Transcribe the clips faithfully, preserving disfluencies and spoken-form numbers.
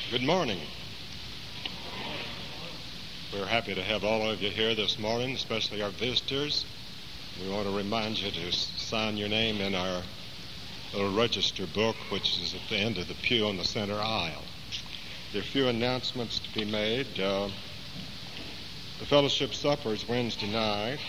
Good morning. We're happy to have all of you here this morning, especially our visitors. We want to remind you to sign your name in our little register book, which is at the end of the pew on the center aisle. There are a few announcements to be made. Uh, the fellowship supper is Wednesday night.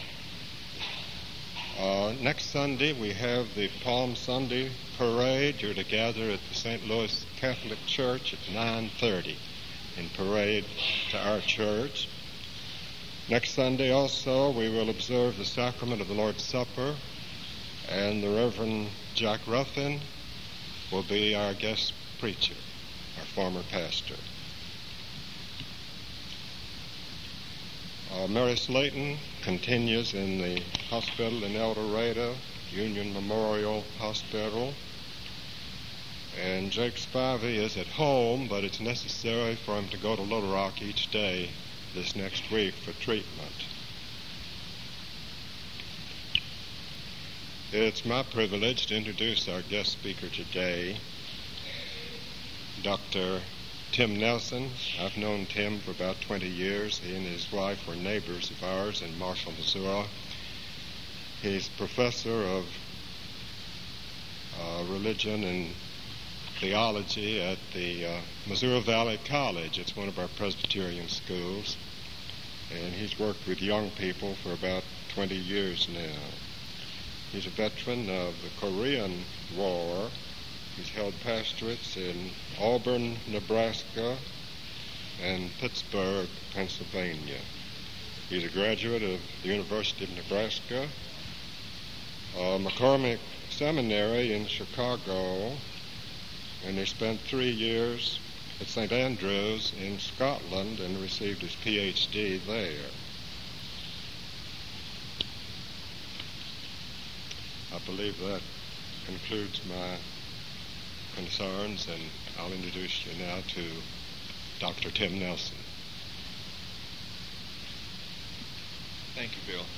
Uh, next Sunday, we have the Palm Sunday parade. You're to gather at the Saint Louis Catholic Church at nine thirty and parade to our church. Next Sunday also, we will observe the sacrament of the Lord's Supper, and the Reverend Jack Ruffin will be our guest preacher, our former pastor. Uh, Mary Slayton continues in the hospital in El Dorado, Union Memorial Hospital. And Jake Spivey is at home, but it's necessary for him to go to Little Rock each day this next week for treatment. It's my privilege to introduce our guest speaker today, Doctor Tim Nelson. I've known Tim for about twenty years. He and his wife were neighbors of ours in Marshall, Missouri. He's professor of uh, religion and theology at the uh, Missouri Valley College. It's one of our Presbyterian schools. And he's worked with young people for about twenty years now. He's a veteran of the Korean War. He's held pastorates in Auburn, Nebraska, and Pittsburgh, Pennsylvania. He's a graduate of the University of Nebraska, uh, McCormick Seminary in Chicago, and he spent three years at Saint Andrews in Scotland and received his P H D there. I believe that concludes my concerns, and I'll introduce you now to Doctor Tim Nelson. Thank you, Bill.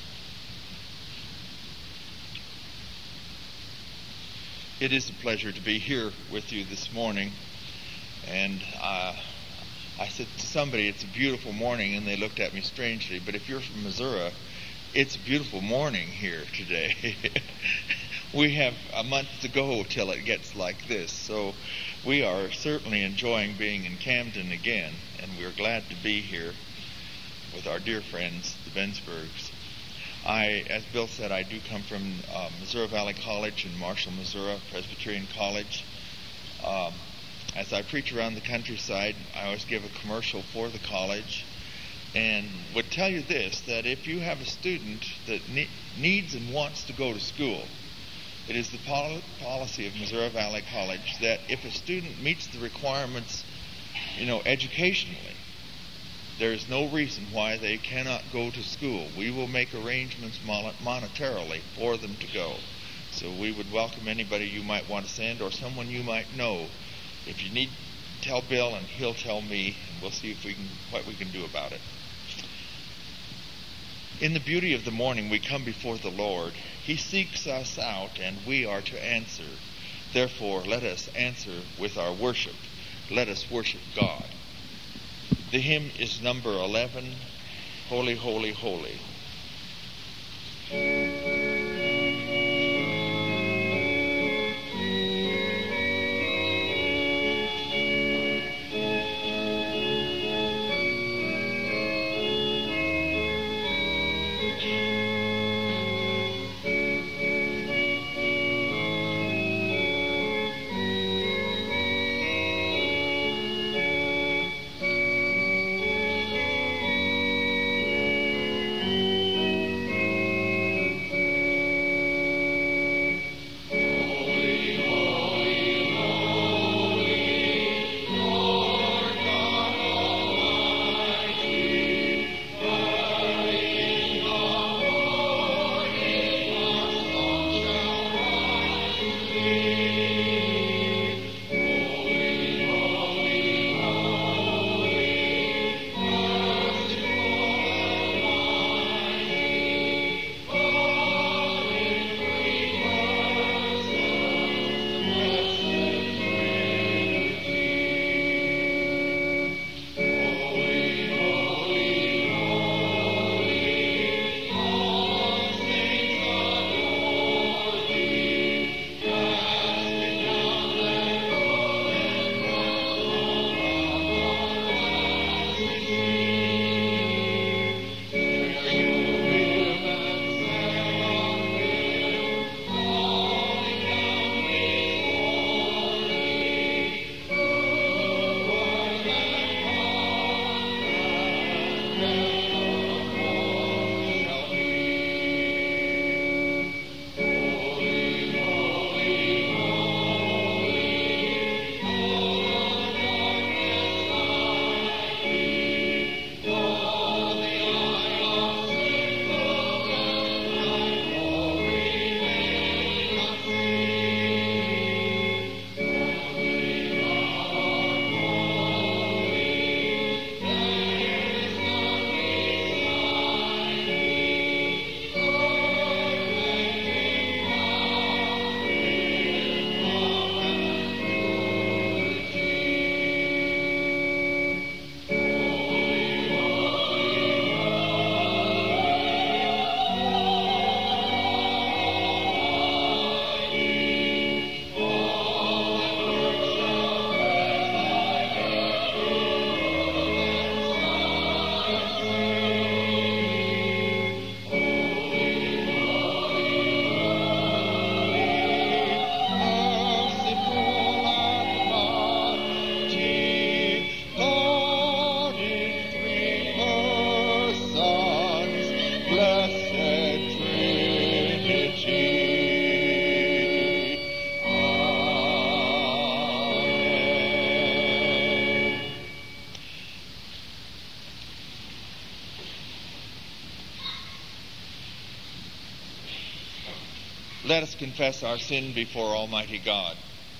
It is a pleasure to be here with you this morning. And uh, I said to somebody, it's a beautiful morning, and they looked at me strangely. But if you're from Missouri, it's a beautiful morning here today. We have a month to go till it gets like this. So we are certainly enjoying being in Camden again, and we're glad to be here with our dear friends, the Bensbergs. I, as Bill said, I do come from uh, Missouri Valley College in Marshall, Missouri, Presbyterian College. Um, as I preach around the countryside, I always give a commercial for the college, and would tell you this, that if you have a student that ne- needs and wants to go to school, it is the pol- policy of Missouri Valley College that if a student meets the requirements, you know, educationally, there is no reason why they cannot go to school. We will make arrangements mon- monetarily for them to go. So we would welcome anybody you might want to send, or someone you might know. If you need, tell Bill, and he'll tell me, and we'll see if we can what we can do about it. In the beauty of the morning, we come before the Lord. He seeks us out, and we are to answer. Therefore, let us answer with our worship. Let us worship God. The hymn is number eleven, Holy, Holy, Holy. Let us confess our sin before Almighty God.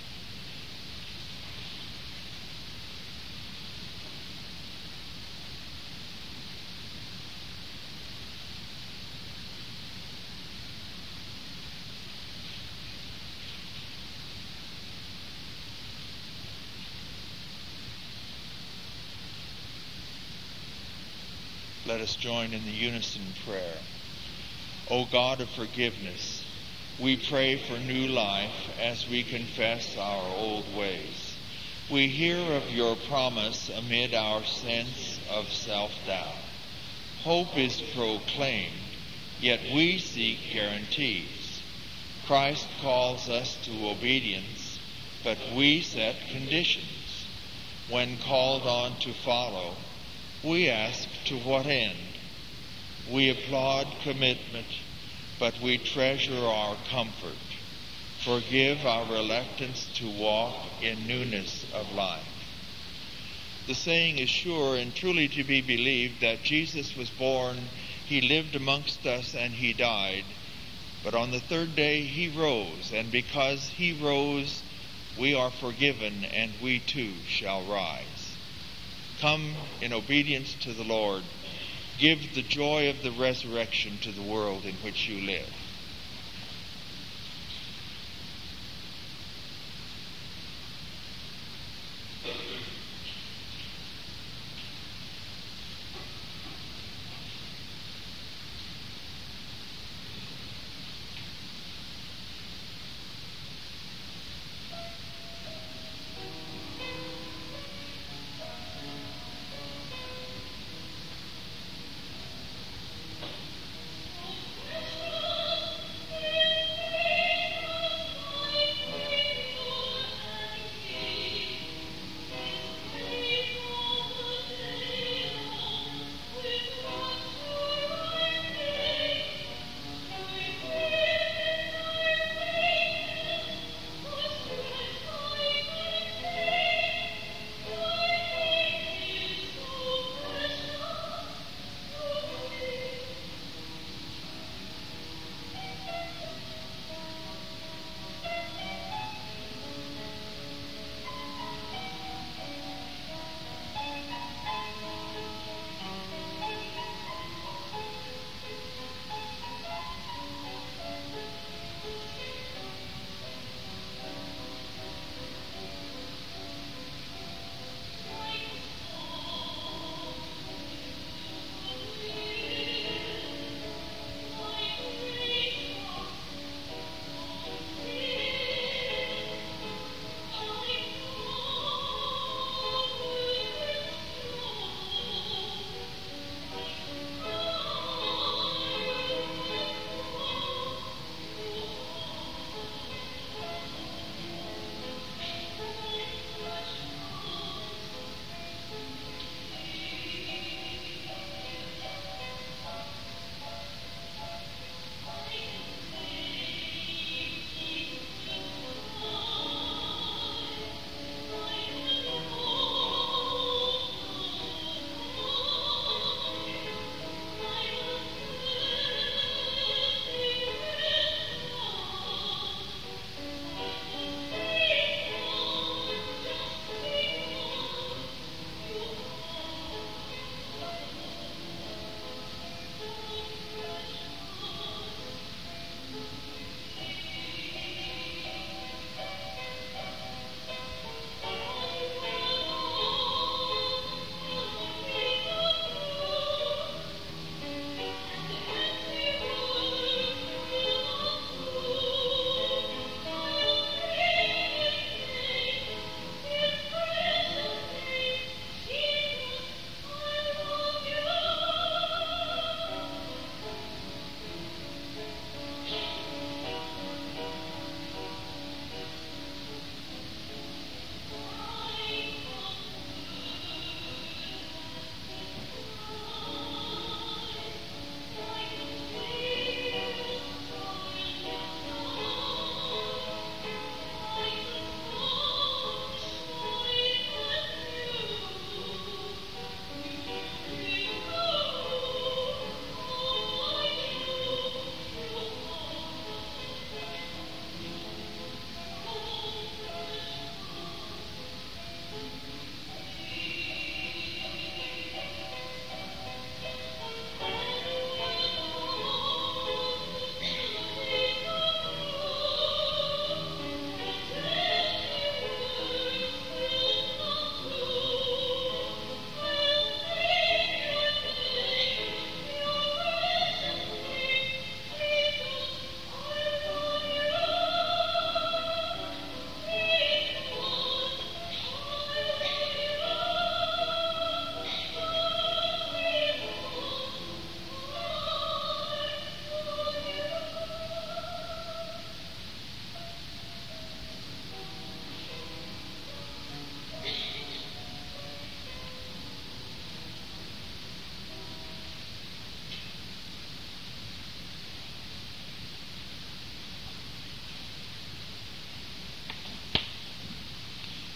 Let us join in the unison prayer. O God of forgiveness, we pray for new life as we confess our old ways. We hear of your promise amid our sense of self-doubt. Hope is proclaimed, yet we seek guarantees. Christ calls us to obedience, but we set conditions. When called on to follow, we ask, to what end? We applaud commitment, but we treasure our comfort. Forgive our reluctance to walk in newness of life. The saying is sure and truly to be believed that Jesus was born, he lived amongst us, and he died. But on the third day he rose, and because he rose, we are forgiven, and we too shall rise. Come in obedience to the Lord. Give the joy of the resurrection to the world in which you live.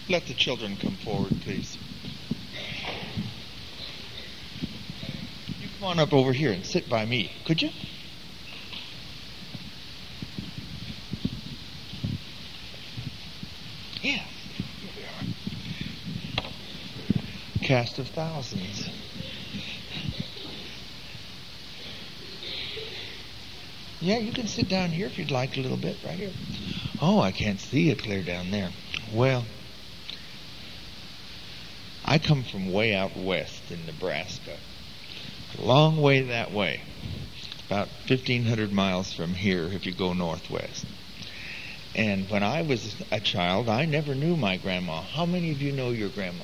let the children come forward, please. You come on up over here and sit by me, could you? Yeah, here we are. Cast of thousands. Yeah, you can sit down here if you'd like a little bit, right here. Oh, I can't see it clear down there. Well, I come from way out west in Nebraska. A long way that way. About fifteen hundred miles from here if you go northwest. And when I was a child, I never knew my grandma. How many of you know your grandma?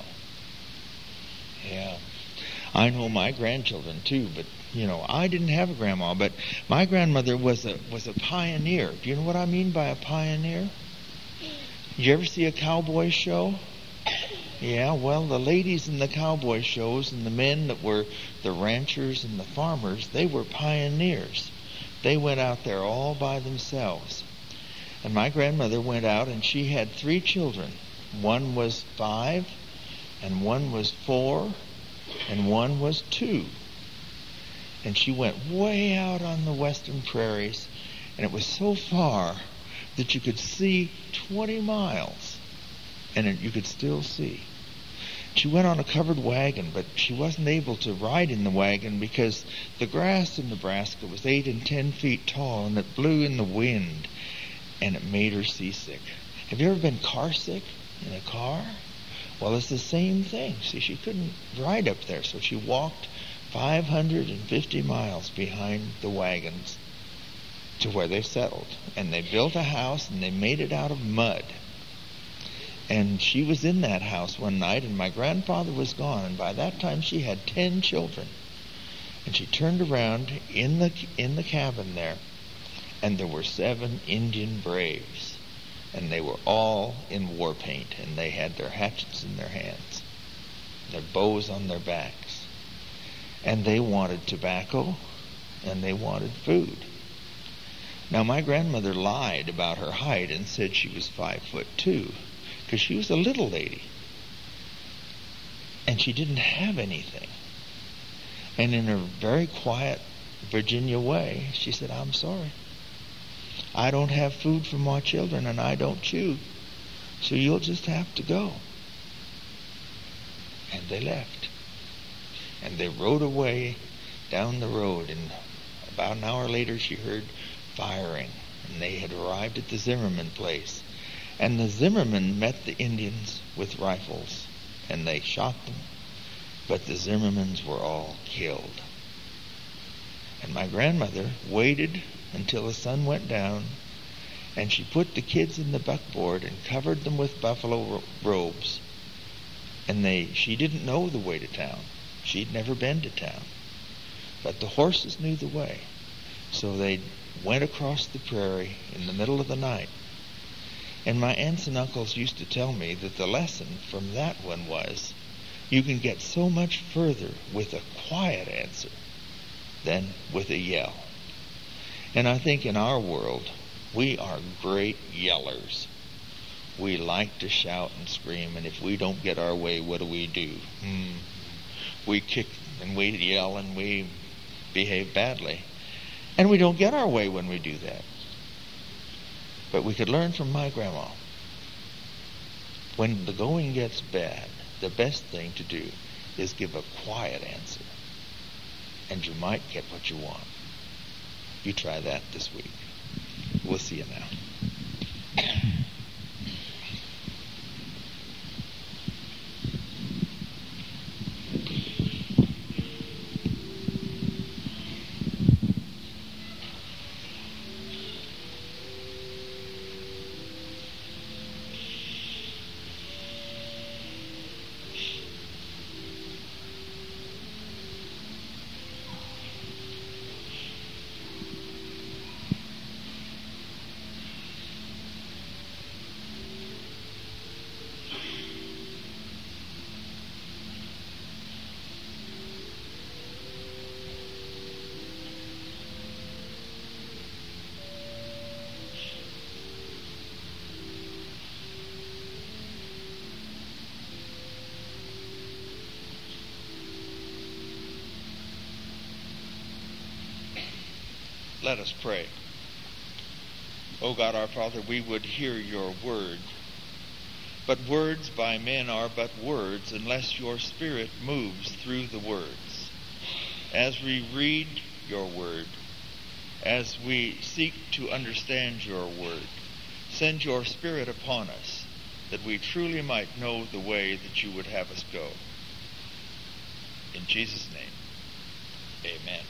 Yeah. I know my grandchildren too, but you know, I didn't have a grandma, but my grandmother was a was a pioneer. Do you know what I mean by a pioneer? Did you ever see a cowboy show? Yeah, well, the ladies in the cowboy shows and the men that were the ranchers and the farmers, they were pioneers. They went out there all by themselves. And my grandmother went out and she had three children. One was five, and one was four, and one was two. And she went way out on the western prairies, and it was so far that you could see twenty miles, and it, you could still see. She went on a covered wagon, but she wasn't able to ride in the wagon because the grass in Nebraska was eight and ten feet tall, and it blew in the wind, and it made her seasick. Have you ever been car sick in a car? Well, it's the same thing. See, she couldn't ride up there, so she walked five hundred fifty miles behind the wagons to where they settled. And they built a house, and they made it out of mud. And she was in that house one night, and my grandfather was gone. And by that time, she had ten children. And she turned around in the in the cabin there, and there were seven Indian braves. And they were all in war paint, and they had their hatchets in their hands, their bows on their backs. And they wanted tobacco, and they wanted food. Now, my grandmother lied about her height and said she was five foot two, because she was a little lady. And she didn't have anything. And in a very quiet Virginia way, she said, "I'm sorry. I don't have food for my children, and I don't chew, so you'll just have to go." And they left. And they rode away down the road, and about an hour later she heard firing, and they had arrived at the Zimmerman place. And the Zimmermen met the Indians with rifles, and they shot them, but the Zimmermans were all killed. And my grandmother waited until the sun went down, and she put the kids in the buckboard and covered them with buffalo ro- robes. And they, she didn't know the way to town. She'd never been to town. But the horses knew the way. So they went across the prairie in the middle of the night. And my aunts and uncles used to tell me that the lesson from that one was, you can get so much further with a quiet answer than with a yell. And I think in our world, we are great yellers. We like to shout and scream, and if we don't get our way, what do we do? Hmm. We kick and we yell and we behave badly. And we don't get our way when we do that. But we could learn from my grandma. When the going gets bad, the best thing to do is give a quiet answer. And you might get what you want. You try that this week. We'll see you now. Let us pray. O God our Father, we would hear your word. But words by men are but words unless your Spirit moves through the words. As we read your word, as we seek to understand your word, send your Spirit upon us, that we truly might know the way that you would have us go. In Jesus' name, amen.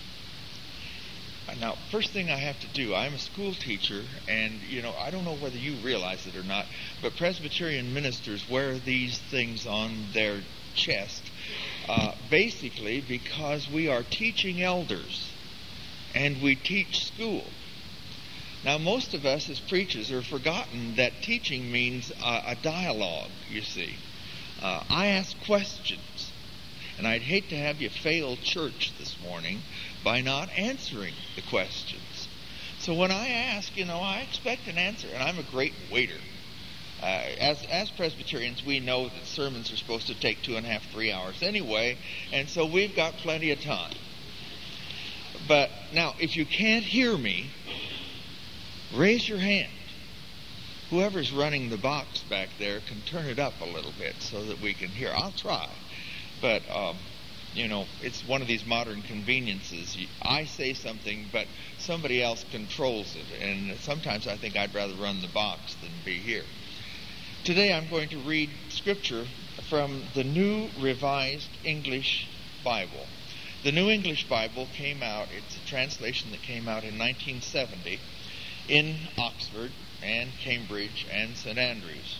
Now, first thing I have to do, I'm a school teacher, and, you know, I don't know whether you realize it or not, but Presbyterian ministers wear these things on their chest, uh, basically because we are teaching elders, and we teach school. Now, most of us as preachers have forgotten that teaching means uh, a dialogue, you see. Uh, I ask questions, and I'd hate to have you fail church this morning by not answering the questions. So when I ask, you know, I expect an answer, and I'm a great waiter. Uh, as, as Presbyterians, we know that sermons are supposed to take two and a half, three hours anyway, and so we've got plenty of time. But now, if you can't hear me, raise your hand. Whoever's running the box back there can turn it up a little bit so that we can hear. I'll try. But, um, you know, it's one of these modern conveniences. I say something, but somebody else controls it. And sometimes I think I'd rather run the box than be here. Today I'm going to read scripture from the New Revised English Bible. The New English Bible came out, it's a translation that came out in nineteen seventy in Oxford and Cambridge and Saint Andrews.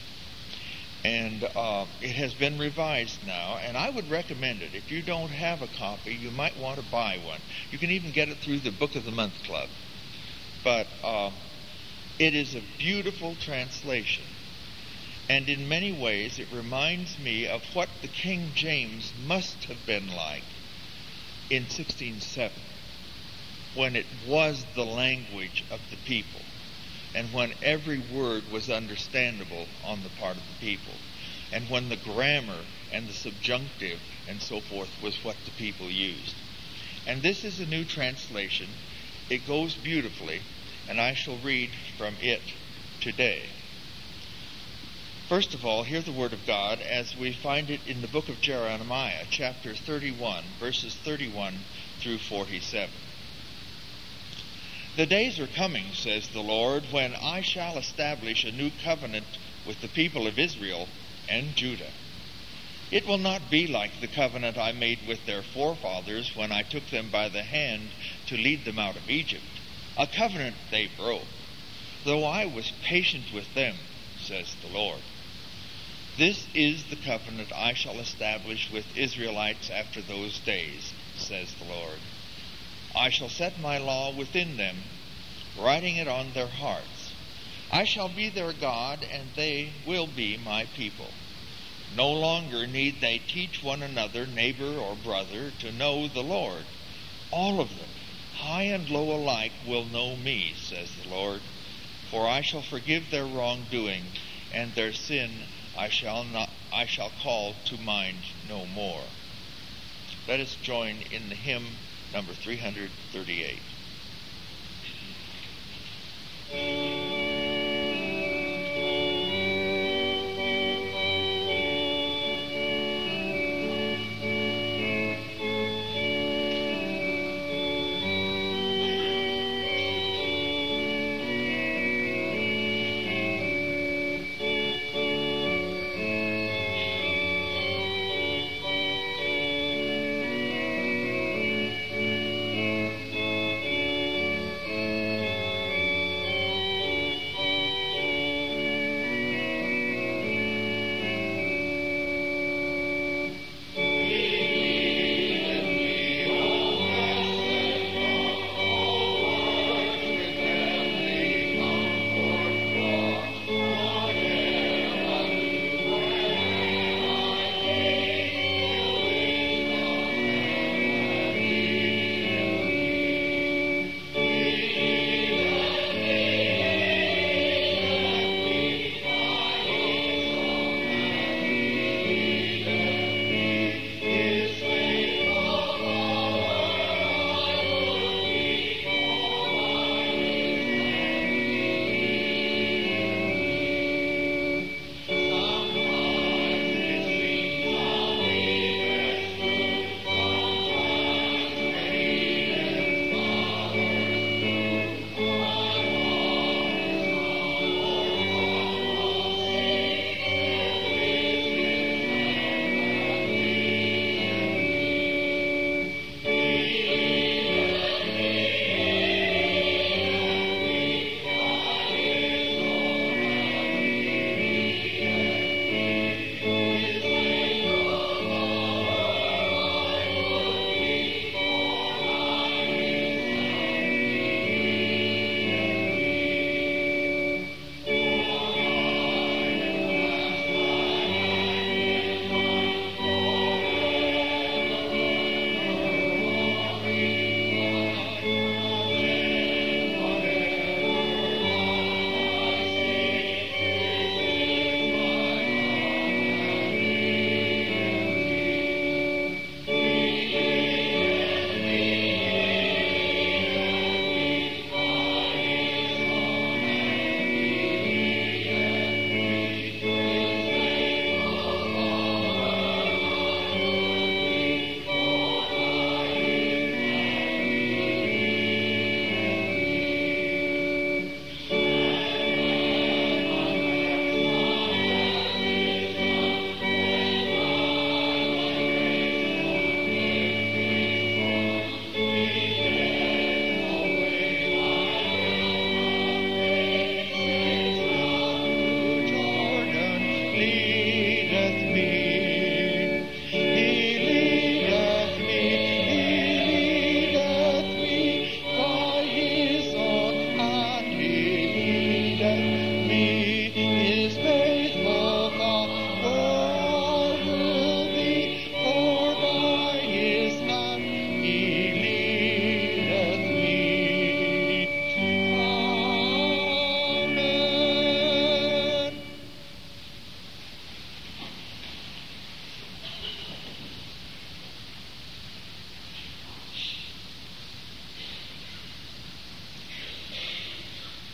And uh, it has been revised now, and I would recommend it. If you don't have a copy, you might want to buy one. You can even get it through the Book of the Month Club. But uh, it is a beautiful translation. And in many ways, it reminds me of what the King James must have been like in sixteen oh seven, when it was the language of the people, and when every word was understandable on the part of the people, and when the grammar and the subjunctive and so forth was what the people used. And this is a new translation. It goes beautifully, and I shall read from it today. First of all, hear the word of God as we find it in the book of Jeremiah, chapter thirty-one, verses thirty-one through forty-seven. The days are coming, says the Lord, when I shall establish a new covenant with the people of Israel and Judah. It will not be like the covenant I made with their forefathers when I took them by the hand to lead them out of Egypt, a covenant they broke, though I was patient with them, says the Lord. This is the covenant I shall establish with Israelites after those days, says the Lord. I shall set my law within them, writing it on their hearts. I shall be their God, and they will be my people. No longer need they teach one another, neighbor or brother, to know the Lord. All of them, high and low alike, will know me, says the Lord. For I shall forgive their wrongdoing, and their sin I shall not I shall call to mind no more. Let us join in the hymn number three hundred thirty-eight.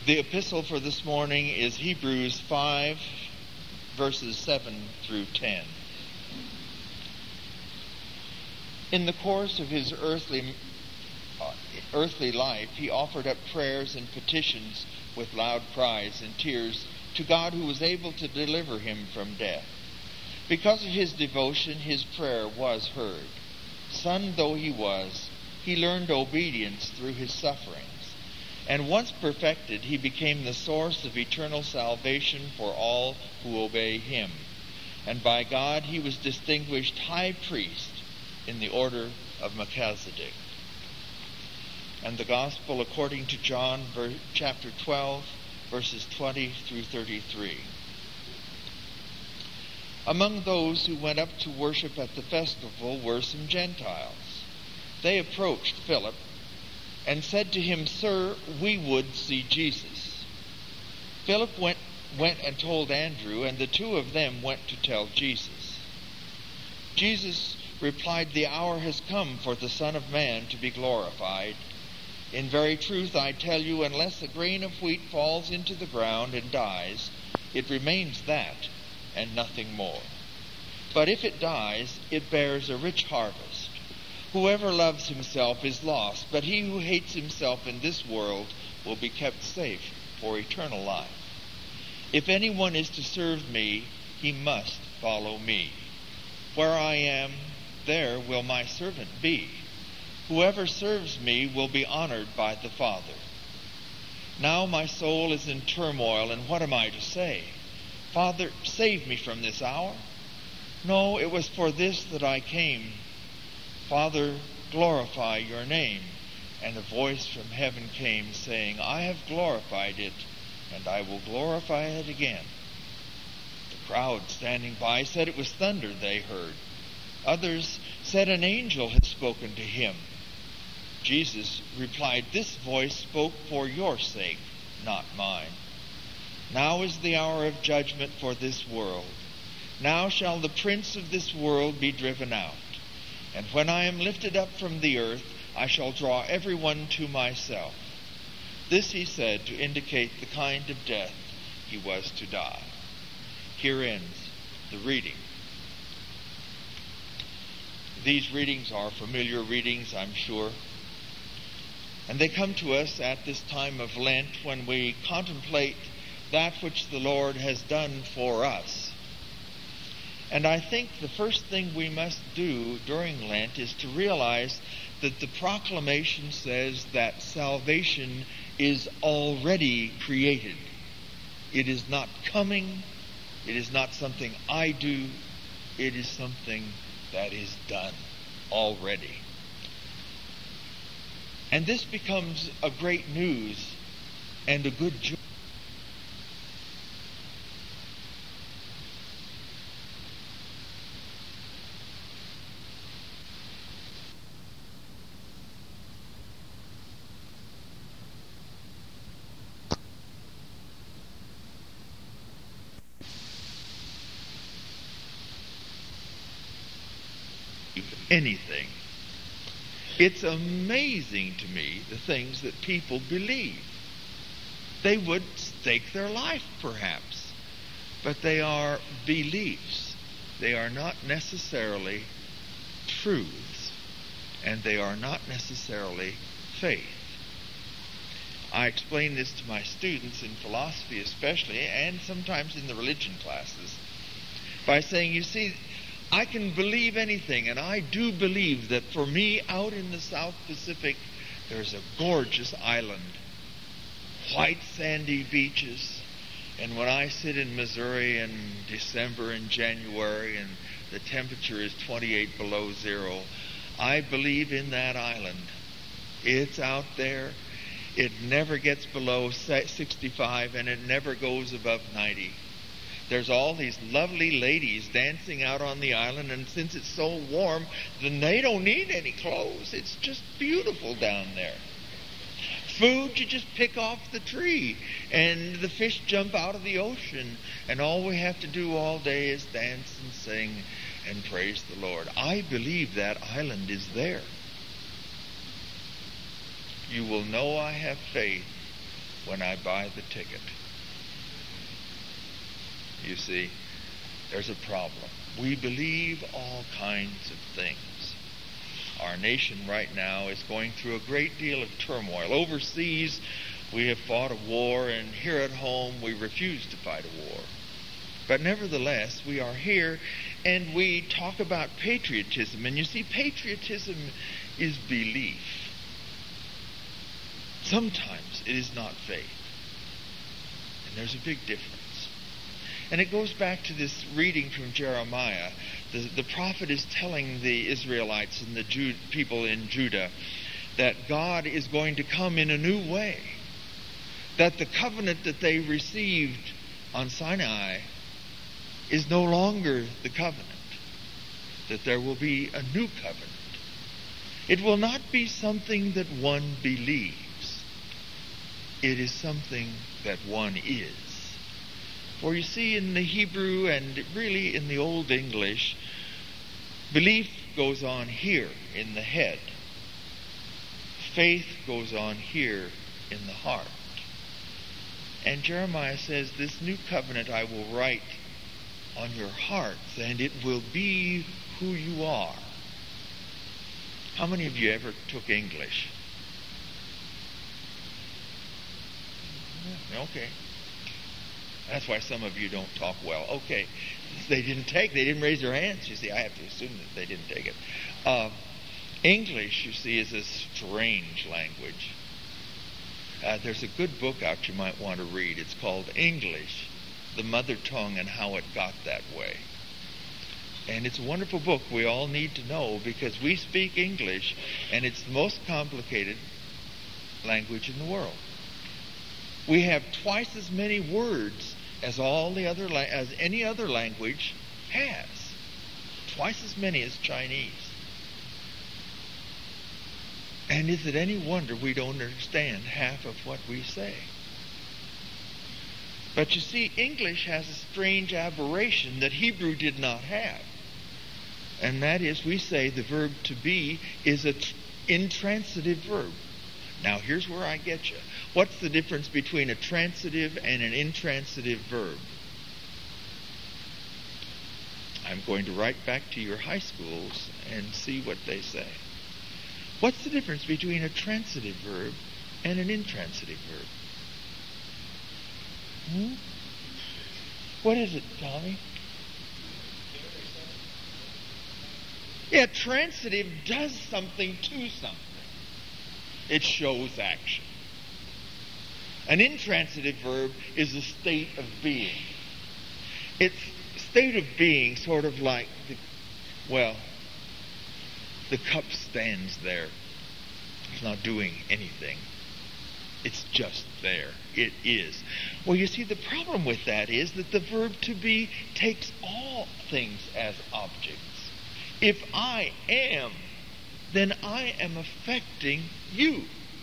The epistle for this morning is Hebrews five, verses seven through ten. In the course of his earthly, uh, earthly life, he offered up prayers and petitions with loud cries and tears to God, who was able to deliver him from death. Because of his devotion, his prayer was heard. Son though he was, he learned obedience through his sufferings. And once perfected, he became the source of eternal salvation for all who obey him. And by God he was distinguished high priest in the order of Melchizedek. And the Gospel according to John, chapter twelve, verses twenty through thirty-three. Among those who went up to worship at the festival were some Gentiles. They approached Philip and said to him, Sir, we would see Jesus. Philip went, went and told Andrew, and the two of them went to tell Jesus. Jesus replied, The hour has come for the Son of Man to be glorified. In very truth, I tell you, unless a grain of wheat falls into the ground and dies, it remains that, and nothing more. But if it dies, it bears a rich harvest. Whoever loves himself is lost, but he who hates himself in this world will be kept safe for eternal life. If anyone is to serve me, he must follow me. Where I am, there will my servant be. Whoever serves me will be honored by the Father. Now my soul is in turmoil, and what am I to say? Father, save me from this hour. No, it was for this that I came. Father, glorify your name. And a voice from heaven came, saying, I have glorified it, and I will glorify it again. The crowd standing by said it was thunder they heard. Others said an angel had spoken to him. Jesus replied, This voice spoke for your sake, not mine. Now is the hour of judgment for this world. Now shall the prince of this world be driven out. And when I am lifted up from the earth, I shall draw everyone to myself. This he said to indicate the kind of death he was to die. Here ends the reading. These readings are familiar readings, I'm sure. And they come to us at this time of Lent when we contemplate that which the Lord has done for us. And I think the first thing we must do during Lent is to realize that the proclamation says that salvation is already created. It is not coming. It is not something I do. It is something that is done already. And this becomes a great news and a good joy. Anything. It's amazing to me the things that people believe. They would stake their life, perhaps, but they are beliefs. They are not necessarily truths, and they are not necessarily faith. I explain this to my students in philosophy especially, and sometimes in the religion classes, by saying, you see, I can believe anything, and I do believe that for me out in the South Pacific, there's a gorgeous island, white sandy beaches, and when I sit in Missouri in December and January and the temperature is twenty-eight below zero, I believe in that island. It's out there. It never gets below sixty-five, and it never goes above ninety. There's all these lovely ladies dancing out on the island, and since it's so warm, then they don't need any clothes. It's just beautiful down there. Food, you just pick off the tree, and the fish jump out of the ocean, and all we have to do all day is dance and sing and praise the Lord. I believe that island is there. You will know I have faith when I buy the ticket. You see, there's a problem. We believe all kinds of things. Our nation right now is going through a great deal of turmoil. Overseas, we have fought a war, and here at home, we refuse to fight a war. But nevertheless, we are here, and we talk about patriotism. And you see, patriotism is belief. Sometimes it is not faith. And there's a big difference. And it goes back to this reading from Jeremiah. The, the prophet is telling the Israelites and the Jew, people in Judah that God is going to come in a new way. That the covenant that they received on Sinai is no longer the covenant. That there will be a new covenant. It will not be something that one believes. It is something that one is. For you see, in the Hebrew and really in the Old English, belief goes on here in the head. Faith goes on here in the heart. And Jeremiah says, this new covenant I will write on your hearts, and it will be who you are. How many of you ever took English? Okay. That's why some of you don't talk well. Okay. They didn't take, they didn't raise their hands. You see, I have to assume that they didn't take it. Uh, English, you see, is a strange language. Uh, there's a good book out you might want to read. It's called English, the Mother Tongue and How It Got That Way. And it's a wonderful book we all need to know because we speak English, and it's the most complicated language in the world. We have twice as many words as all the other la- as any other language has. Twice as many as Chinese. And is it any wonder we don't understand half of what we say? But you see, English has a strange aberration that Hebrew did not have. And that is, we say the verb to be is an intransitive verb. Now, here's where I get you. What's the difference between a transitive and an intransitive verb? I'm going to write back to your high schools and see what they say. What's the difference between a transitive verb and an intransitive verb? Hmm? What is it, Tommy? Yeah, transitive does something to something. It shows action. An intransitive verb is a state of being. It's state of being sort of like, the, well, the cup stands there. It's not doing anything. It's just there. It is. Well, you see, the problem with that is that the verb to be takes all things as objects. If I am, then I am affecting you.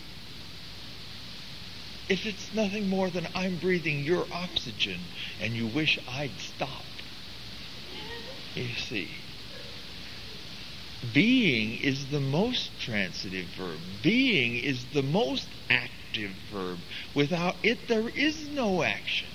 If it's nothing more than I'm breathing your oxygen and you wish I'd stop. You see, being is the most transitive verb. Being is the most active verb. Without it, there is no action.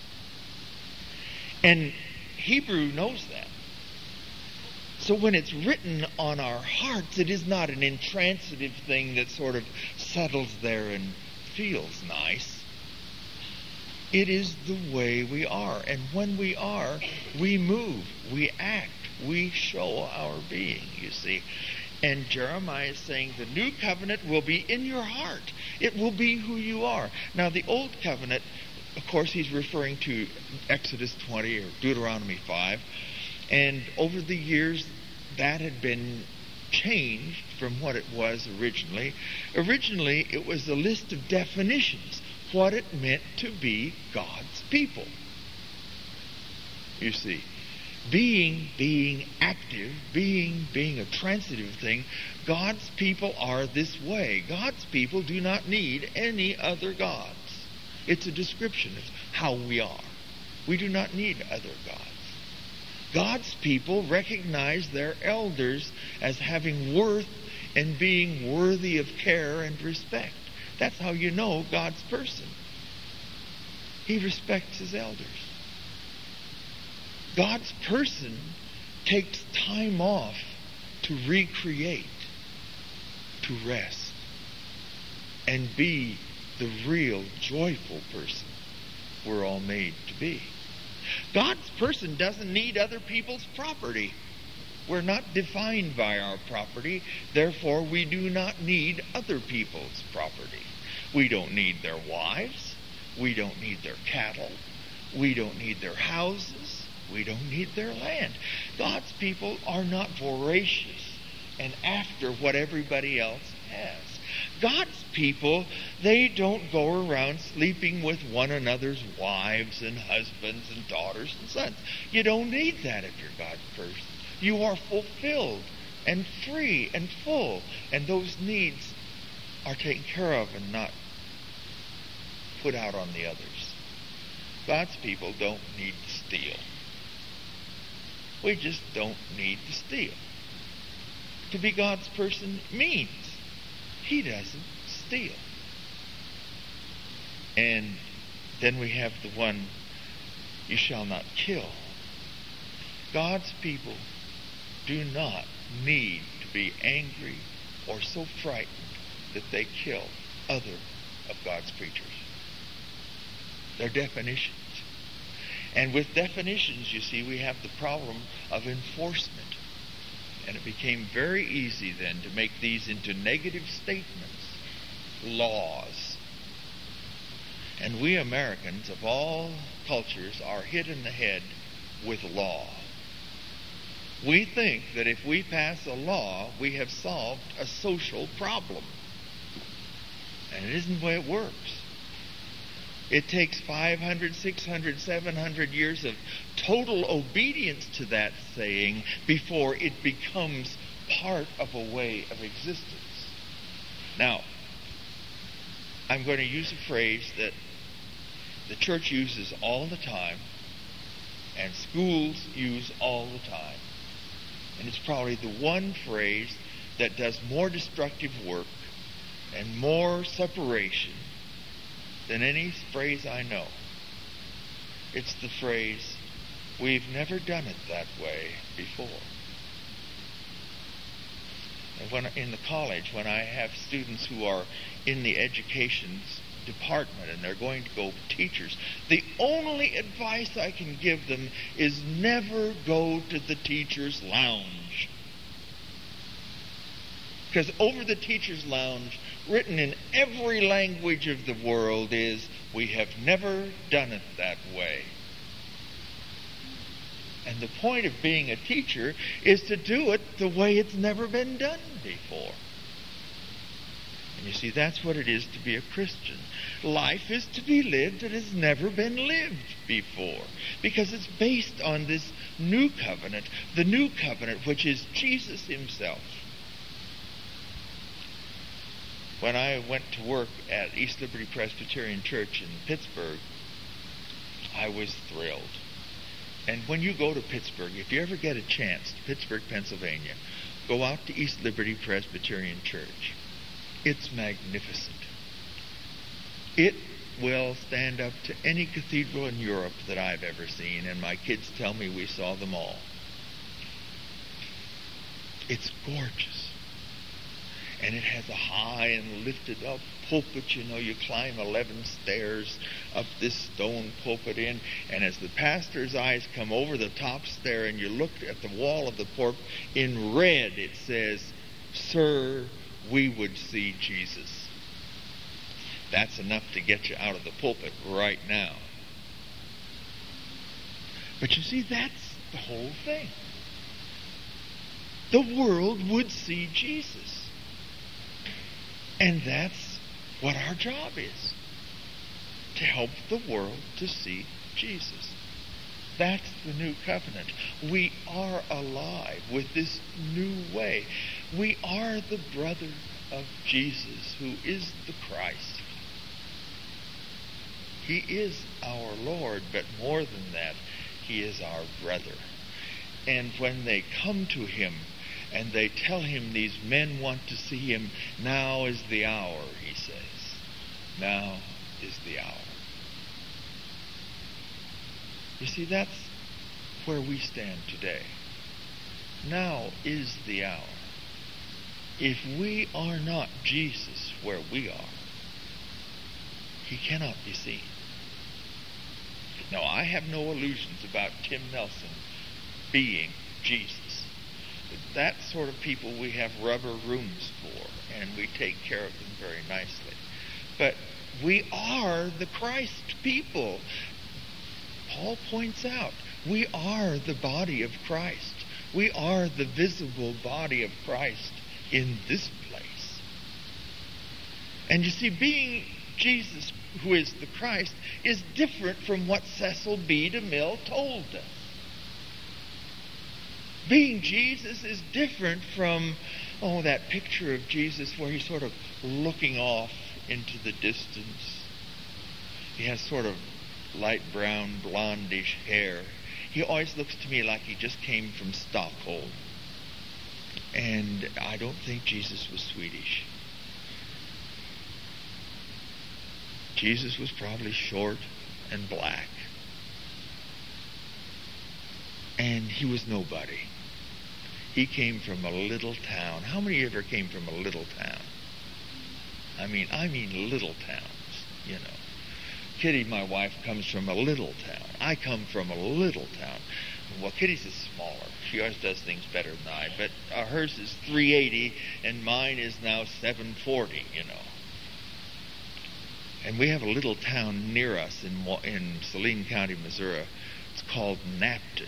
And Hebrew knows that. So when it's written on our hearts, it is not an intransitive thing that sort of settles there and feels nice. It is the way we are. And when we are, we move, we act, we show our being, you see. And Jeremiah is saying the new covenant will be in your heart. It will be who you are. Now, the old covenant, of course, he's referring to Exodus twenty or Deuteronomy five. And over the years, that had been changed from what it was originally. Originally, it was a list of definitions, what it meant to be God's people. You see, being, being active, being, being a transitive thing, God's people are this way. God's people do not need any other gods. It's a description of how we are. We do not need other gods. God's people recognize their elders as having worth and being worthy of care and respect. That's how you know God's person. He respects his elders. God's person takes time off to recreate, to rest, and be the real joyful person we're all made to be. God's person doesn't need other people's property. We're not defined by our property, therefore we do not need other people's property. We don't need their wives. We don't need their cattle. We don't need their houses. We don't need their land. God's people are not voracious and after what everybody else has. God's people, they don't go around sleeping with one another's wives and husbands and daughters and sons. You don't need that if you're God's person. You are fulfilled and free and full, and those needs are taken care of and not put out on the others. God's people don't need to steal. We just don't need to steal. To be God's person means he doesn't steal. And then we have the one, you shall not kill. God's people do not need to be angry or so frightened that they kill other of God's creatures. They're definitions. And with definitions, you see, we have the problem of enforcement. And it became very easy then to make these into negative statements, laws. And we Americans of all cultures are hit in the head with law. We think that if we pass a law, we have solved a social problem. And it isn't the way it works. It takes five hundred, six hundred, seven hundred years of total obedience to that saying before it becomes part of a way of existence. Now, I'm going to use a phrase that the church uses all the time and schools use all the time. And it's probably the one phrase that does more destructive work and more separation than any phrase I know. It's the phrase, we've never done it that way before. And when in the college, when I have students who are in the education department and they're going to go teachers, the only advice I can give them is never go to the teacher's lounge. Because over the teacher's lounge, written in every language of the world, is, we have never done it that way. And the point of being a teacher is to do it the way it's never been done before. And you see, that's what it is to be a Christian. Life is to be lived that has never been lived before. Because it's based on this new covenant, the new covenant which is Jesus himself. When I went to work at East Liberty Presbyterian Church in Pittsburgh, I was thrilled. And when you go to Pittsburgh, if you ever get a chance to Pittsburgh, Pennsylvania, go out to East Liberty Presbyterian Church. It's magnificent. It will stand up to any cathedral in Europe that I've ever seen, and my kids tell me we saw them all. It's gorgeous. And it has a high and lifted up pulpit. You know, you climb eleven stairs up this stone pulpit in, and as the pastor's eyes come over the top stair and you look at the wall of the pulpit, in red it says, "Sir, we would see Jesus." That's enough to get you out of the pulpit right now. But you see, that's the whole thing. The world would see Jesus. And that's what our job is. To help the world to see Jesus. That's the new covenant. We are alive with this new way. We are the brother of Jesus, who is the Christ. He is our Lord, but more than that, he is our brother. And when they come to him and they tell him these men want to see him, now is the hour, he says. Now is the hour. You see, that's where we stand today. Now is the hour. If we are not Jesus where we are, he cannot be seen. Now, I have no illusions about Tim Nelson being Jesus. That sort of people we have rubber rooms for, and we take care of them very nicely. But we are the Christ people. Paul points out, we are the body of Christ. We are the visible body of Christ in this place. And you see, being Jesus, who is the Christ, is different from what Cecil B. DeMille told us. Being Jesus is different from, oh, that picture of Jesus where he's sort of looking off into the distance. He has sort of light brown, blondish hair. He always looks to me like he just came from Stockholm. And I don't think Jesus was Swedish. Jesus was probably short and black. And he was nobody. He came from a little town. How many ever came from a little town? I mean, I mean little towns, you know. Kitty, my wife, comes from a little town. I come from a little town. Well, Kitty's is smaller. She always does things better than I. But uh, hers is three eighty, and mine is now seven forty, you know. And we have a little town near us in, in Saline County, Missouri. It's called Napton.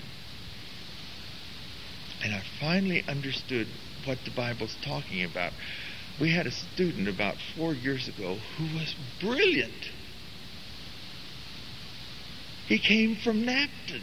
And I finally understood what the Bible's talking about. We had a student about four years ago who was brilliant. He came from Napton.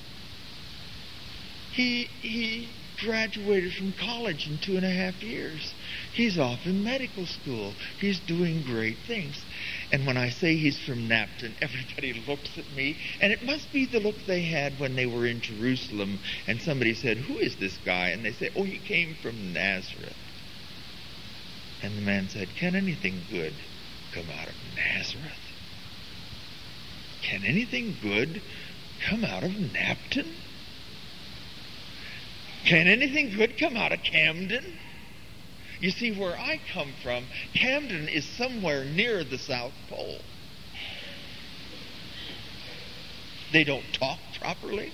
He he graduated from college in two and a half years. He's off in medical school. He's doing great things. And when I say he's from Napton, everybody looks at me, and it must be the look they had when they were in Jerusalem, and somebody said, "Who is this guy?" And they say, "Oh, he came from Nazareth." And the man said, "Can anything good come out of Nazareth? Can anything good come out of Napton? Can anything good come out of Camden?" You see, where I come from, Camden is somewhere near the South Pole. They don't talk properly.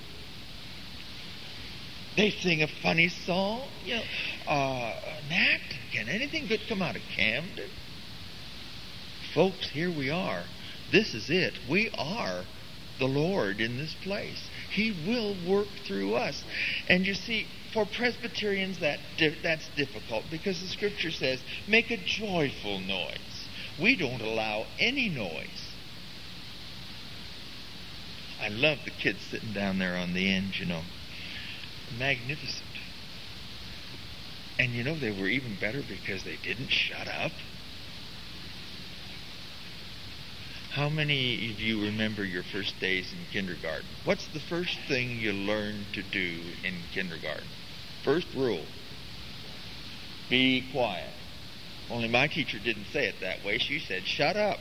They sing a funny song. You know, uh, Napton, can anything good come out of Camden? Folks, here we are. This is it. We are the Lord in this place. He will work through us. And you see, for Presbyterians, that that's difficult because the Scripture says, make a joyful noise. We don't allow any noise. I love the kids sitting down there on the end, you know. Magnificent. And you know, they were even better because they didn't shut up. How many of you remember your first days in kindergarten? What's the first thing you learned to do in kindergarten? First rule, be quiet. Only my teacher didn't say it that way. She said, shut up.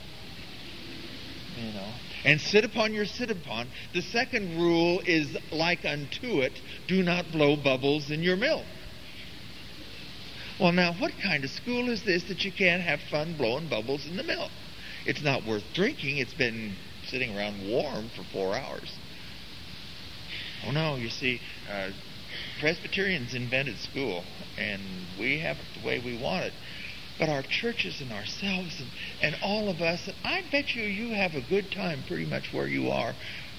You know, and sit upon your sit upon. The second rule is like unto it, do not blow bubbles in your milk. Well, now, what kind of school is this that you can't have fun blowing bubbles in the milk? It's not worth drinking. It's been sitting around warm for four hours. Oh, no, you see, uh, Presbyterians invented school, and we have it the way we want it. But our churches and ourselves and, and all of us, and I bet you you have a good time pretty much where you are.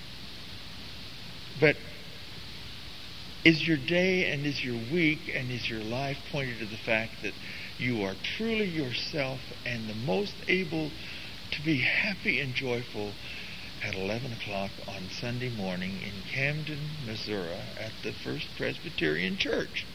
But is your day and is your week and is your life pointed to the fact that you are truly yourself and the most able to be happy and joyful at eleven o'clock on Sunday morning in Camden, Missouri at the First Presbyterian Church?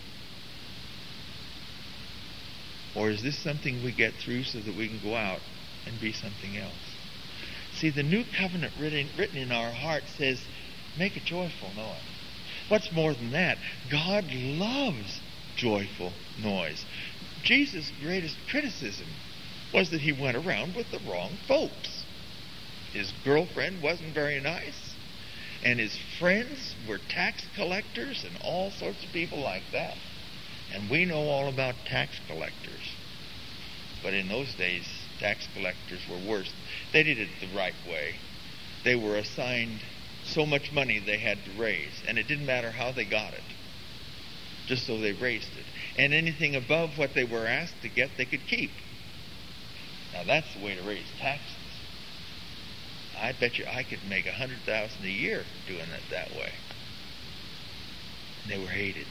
Or is this something we get through so that we can go out and be something else? See, the new covenant written, written in our heart says, make a joyful noise. What's more than that? God loves joyful noise. Jesus' greatest criticism was that he went around with the wrong folks. His girlfriend wasn't very nice. And his friends were tax collectors and all sorts of people like that. And we know all about tax collectors. But in those days, tax collectors were worse. They did it the right way. They were assigned so much money they had to raise, and it didn't matter how they got it, just so they raised it. And anything above what they were asked to get, they could keep. Now that's the way to raise taxes. I bet you I could make a hundred thousand a year doing it that way. And they were hated.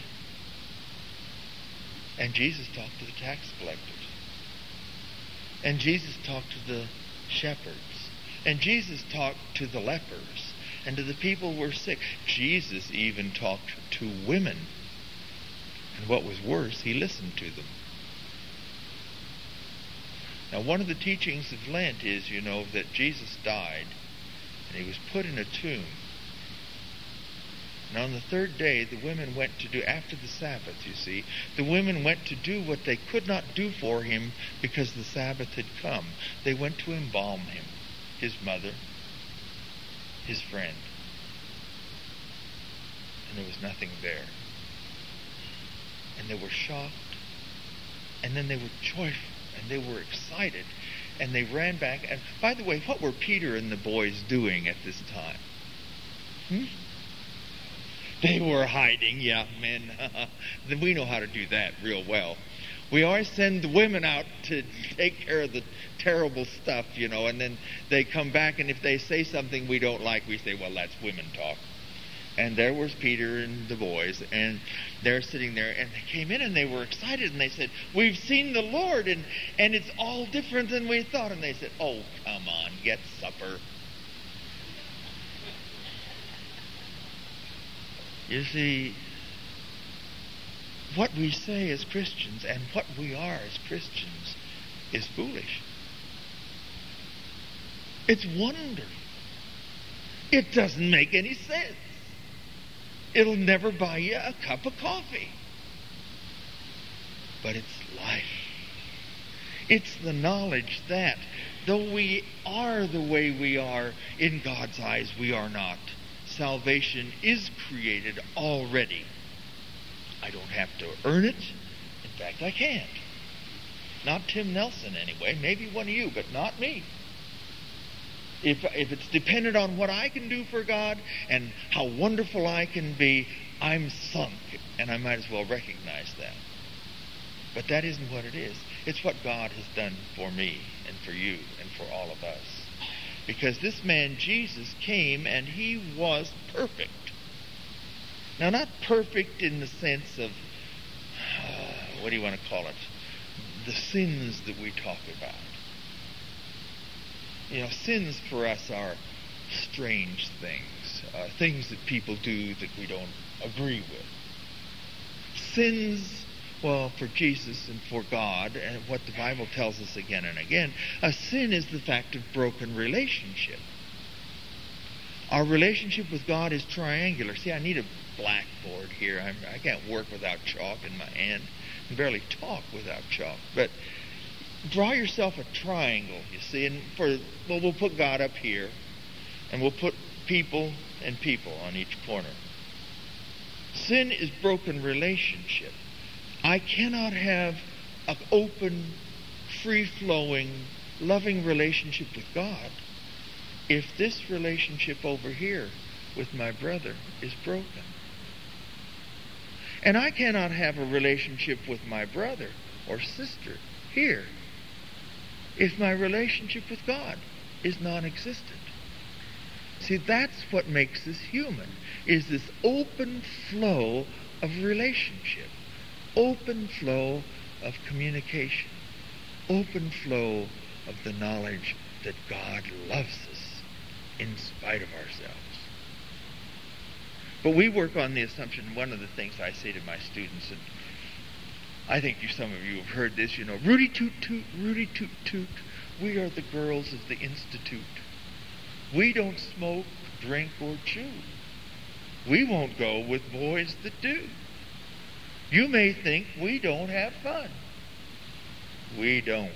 And Jesus talked to the tax collectors. And Jesus talked to the shepherds. And Jesus talked to the lepers and to the people who were sick. Jesus even talked to women. And what was worse, he listened to them. Now, one of the teachings of Lent is, you know, that Jesus died and he was put in a tomb. And on the third day, the women went to do, after the Sabbath, you see, the women went to do what they could not do for him because the Sabbath had come. They went to embalm him, his mother, his friend. And there was nothing there. And they were shocked. And then they were joyful. And they were excited. And they ran back. And by the way, what were Peter and the boys doing at this time? Hmm? They were hiding, yeah, men. We know how to do that real well. We always send the women out to take care of the terrible stuff, you know, and then they come back, and if they say something we don't like, we say, well, that's women talk. And there was Peter and the boys, and they're sitting there, and they came in, and they were excited, and they said, we've seen the Lord, and, and it's all different than we thought. And they said, oh, come on, get supper. You see, what we say as Christians and what we are as Christians is foolish. It's wonderful. It doesn't make any sense. It'll never buy you a cup of coffee. But it's life. It's the knowledge that though we are the way we are, in God's eyes we are not. Salvation is created already. I don't have to earn it. In fact, I can't. Not Tim Nelson anyway. Maybe one of you, but not me. If, if it's dependent on what I can do for God and how wonderful I can be, I'm sunk. And I might as well recognize that. But that isn't what it is. It's what God has done for me and for you and for all of us. Because this man, Jesus, came and he was perfect. Now, not perfect in the sense of, uh, what do you want to call it? The sins that we talk about. You know, sins for us are strange things. Uh, things that people do that we don't agree with. Sins, well, for Jesus and for God, and what the Bible tells us again and again, a sin is the fact of broken relationship. Our relationship with God is triangular. See, I need a blackboard here. I'm, I can't work without chalk in my hand. I can barely talk without chalk. But draw yourself a triangle, you see, and for well, we'll put God up here, and we'll put people and people on each corner. Sin is broken relationship. I cannot have an open, free-flowing, loving relationship with God if this relationship over here with my brother is broken. And I cannot have a relationship with my brother or sister here if my relationship with God is non-existent. See, that's what makes us human, is this open flow of relationship. Open flow of communication. Open flow of the knowledge that God loves us in spite of ourselves. But we work on the assumption, one of the things I say to my students, and I think you, some of you have heard this, you know, Rudy toot toot, Rudy toot toot, we are the girls of the Institute. We don't smoke, drink, or chew. We won't go with boys that do. You may think we don't have fun. We don't.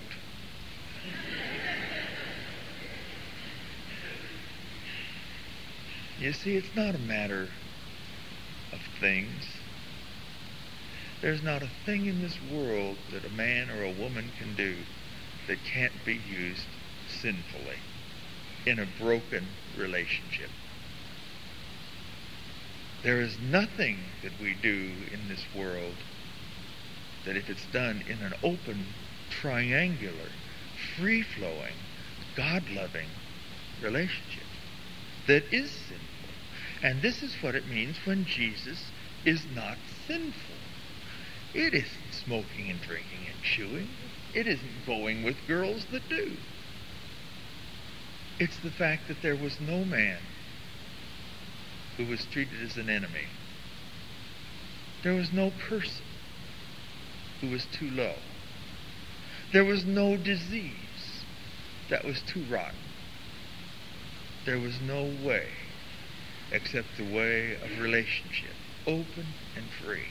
You see, it's not a matter of things. There's not a thing in this world that a man or a woman can do that can't be used sinfully in a broken relationship. There is nothing that we do in this world that if it's done in an open, triangular, free-flowing, God-loving relationship that is sinful. And this is what it means when Jesus is not sinful. It isn't smoking and drinking and chewing. It isn't going with girls that do. It's the fact that there was no man who was treated as an enemy. There was no person who was too low. There was no disease that was too rotten. There was no way except the way of relationship, open and free.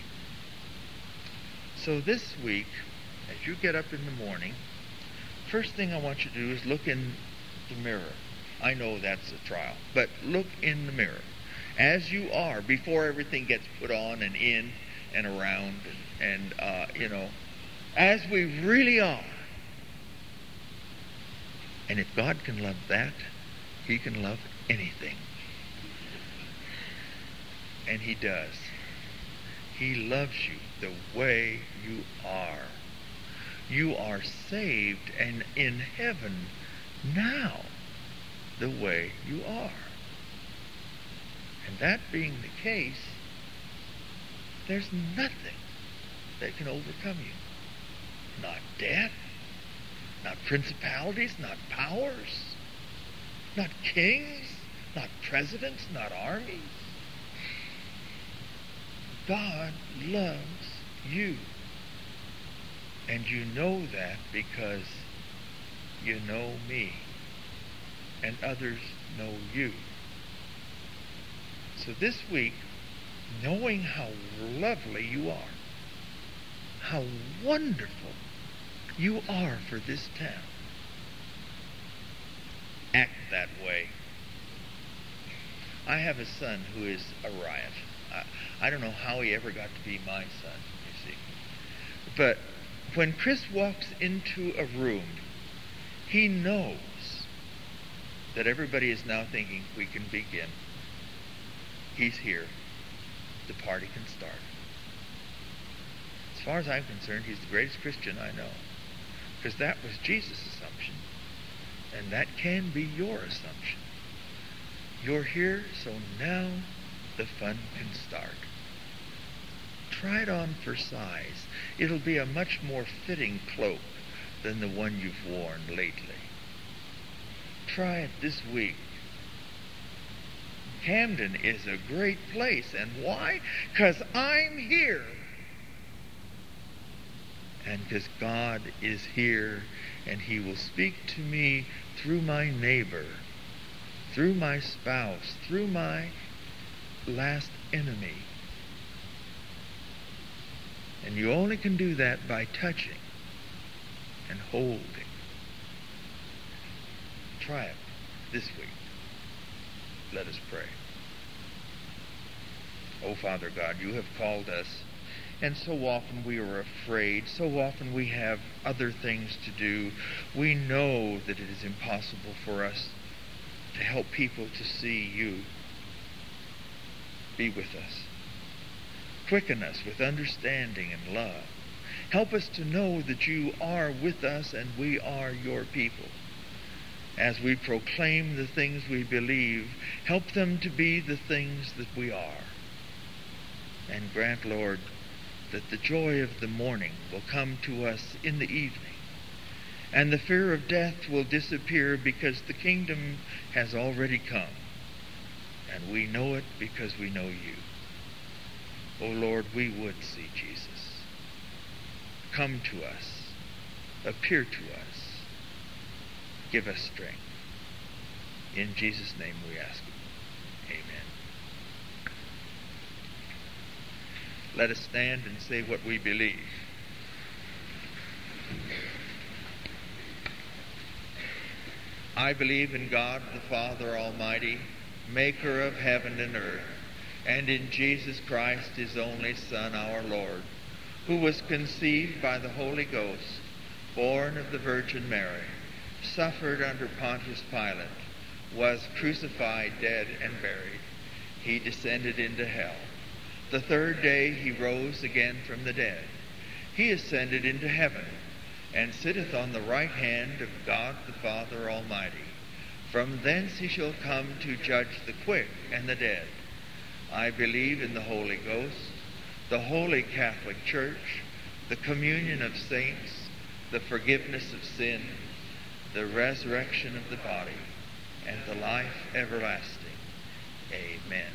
So this week, as you get up in the morning, first thing I want you to do is look in the mirror. I know that's a trial, but look in the mirror. As you are, before everything gets put on and in and around, and, and uh, you know, as we really are. And if God can love that, He can love anything. And He does. He loves you the way you are. You are saved and in heaven now the way you are. And that being the case, there's nothing that can overcome you. Not death, not principalities, not powers, not kings, not presidents, not armies. God loves you. And you know that because you know me. And others know you. So this week, knowing how lovely you are, how wonderful you are for this town, act that way. I have a son who is a riot. I, I don't know how he ever got to be my son, you see. But when Chris walks into a room, he knows that everybody is now thinking, we can begin. He's here. The party can start. As far as I'm concerned, he's the greatest Christian I know. Because that was Jesus' assumption. And that can be your assumption. You're here, so now the fun can start. Try it on for size. It'll be a much more fitting cloak than the one you've worn lately. Try it this week. Camden is a great place. And why? Because I'm here. And because God is here, and He will speak to me through my neighbor, through my spouse, through my last enemy. And you only can do that by touching and holding. Try it this week. Let us pray. Oh, Father God, you have called us, and so often we are afraid. So often we have other things to do. We know that it is impossible for us to help people to see you. Be with us. Quicken us with understanding and love. Help us to know that you are with us and we are your people. As we proclaim the things we believe, help them to be the things that we are. And grant, Lord, that the joy of the morning will come to us in the evening, and the fear of death will disappear because the kingdom has already come, and we know it because we know you. Oh Lord, we would see Jesus. Come to us, appear to us, give us strength. In Jesus' name we ask it. Amen. Let us stand and say what we believe. I believe in God the Father Almighty, maker of heaven and earth, and in Jesus Christ, his only Son, our Lord, who was conceived by the Holy Ghost, born of the Virgin Mary, suffered under Pontius Pilate, was crucified, dead, and buried. He descended into hell. The third day he rose again from the dead. He ascended into heaven, and sitteth on the right hand of God the Father Almighty. From thence he shall come to judge the quick and the dead. I believe in the Holy Ghost, the holy Catholic Church, the communion of saints, the forgiveness of sin, the resurrection of the body, and the life everlasting. Amen.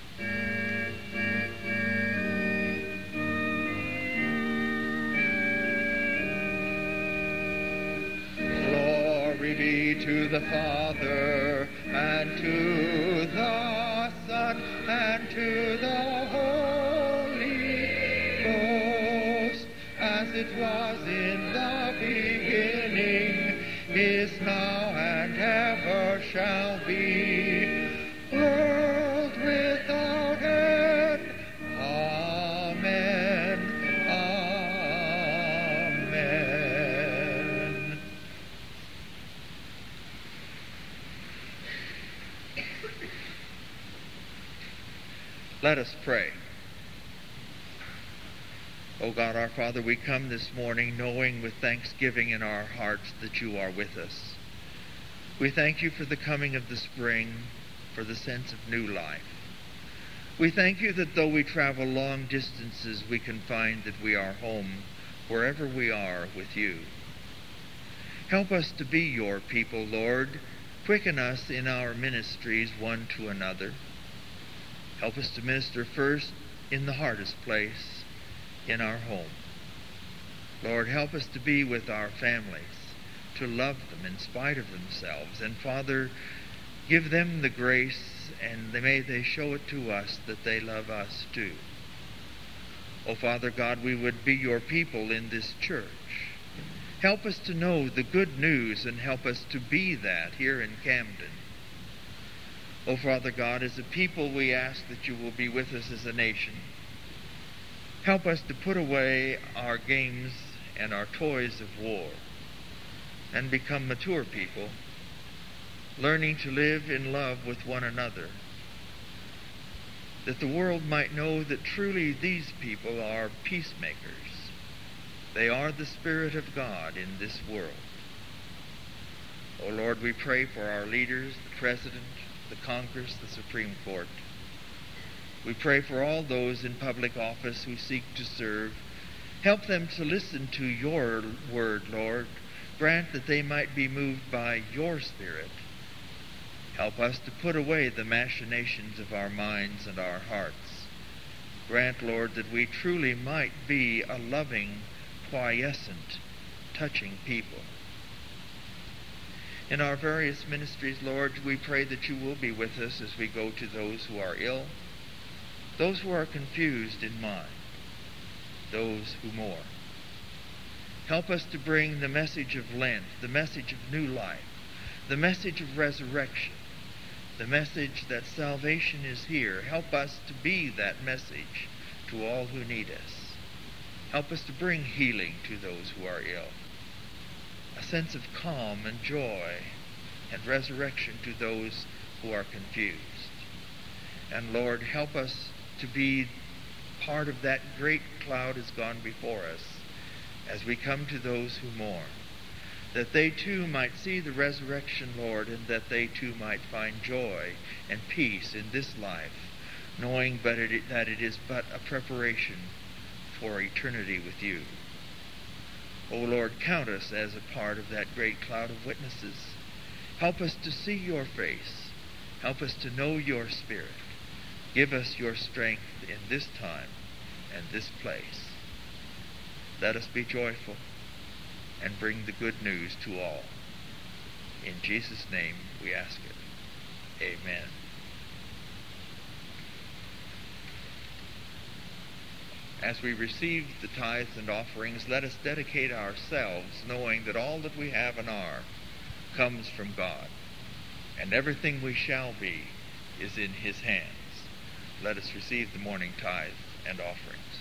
Glory be to the Father, and to the Son, and to the Holy Ghost, as it was in the beginning, is now, and ever shall be, world without end. Amen. Amen. Let us pray. O God, our Father, we come this morning knowing with thanksgiving in our hearts that you are with us. We thank you for the coming of the spring, for the sense of new life. We thank you that though we travel long distances, we can find that we are home wherever we are with you. Help us to be your people, Lord. Quicken us in our ministries one to another. Help us to minister first in the hardest place, in our home. Lord, help us to be with our families, to love them in spite of themselves. And Father, give them the grace, and may they show it to us that they love us too. Oh, Father God, we would be your people in this church. Help us to know the good news and help us to be that here in Camden. Oh, Father God, as a people we ask that you will be with us as a nation. Help us to put away our games and our toys of war and become mature people, learning to live in love with one another, that the world might know that truly these people are peacemakers. They are the Spirit of God in this world. Oh Lord, we pray for our leaders, the President, the Congress, the Supreme Court. We pray for all those in public office who seek to serve. Help them to listen to your word, Lord. Grant that they might be moved by your Spirit. Help us to put away the machinations of our minds and our hearts. Grant, Lord, that we truly might be a loving, quiescent, touching people. In our various ministries, Lord, we pray that you will be with us as we go to those who are ill, those who are confused in mind, those who mourn. Help us to bring the message of Lent, the message of new life, the message of resurrection, the message that salvation is here. Help us to be that message to all who need us. Help us to bring healing to those who are ill, a sense of calm and joy and resurrection to those who are confused. And Lord, help us to be part of that great cloud has gone before us as we come to those who mourn, that they too might see the resurrection, Lord, and that they too might find joy and peace in this life, knowing but it, that it is but a preparation for eternity with you. O Lord, count us as a part of that great cloud of witnesses. Help us to see your face. Help us to know your Spirit. Give us your strength in this time and this place. Let us be joyful and bring the good news to all. In Jesus' name we ask it. Amen. As we receive the tithes and offerings, let us dedicate ourselves, knowing that all that we have and are comes from God, and everything we shall be is in his hands. Let us receive the morning tithe and offerings.